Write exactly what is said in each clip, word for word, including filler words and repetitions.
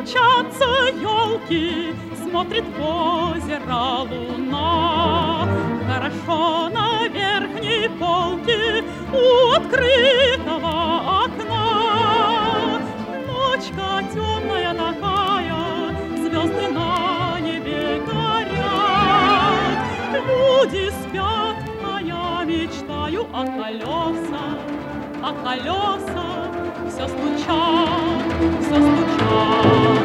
стучатся елки, смотрит в озеро луна. Хорошо на верхней полке у открытого окна. Ночка темная такая, звезды на небе горят. Люди спят, а я мечтаю о колесах, а колеса все стучат, все стучат.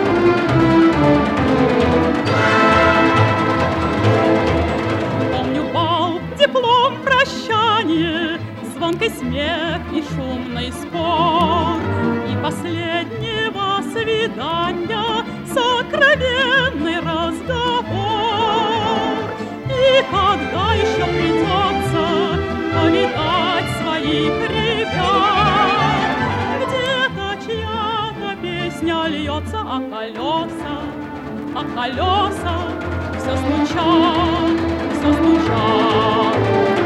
Помню бал, диплом, прощание, звонкий смех и шумный спор, и последнего свидания сокровенный разговор. И когда еще придется повидать своих ребят, где-то чья-то песня льется, а колеса, а колеса все стучат, все стучат.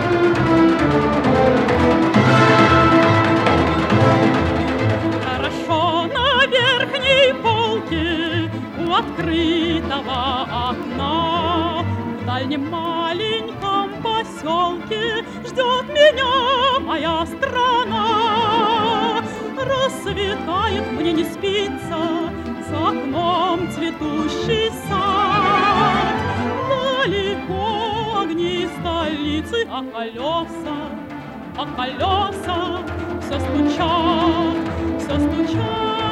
Хорошо на верхней полке у открытого окна в дальнем маленьком поселке ждет меня моя страна. Рассветает, мне не спится, за окном цветущий сад. Далеко огни столицы, а колеса, а колеса все стучат, все стучат.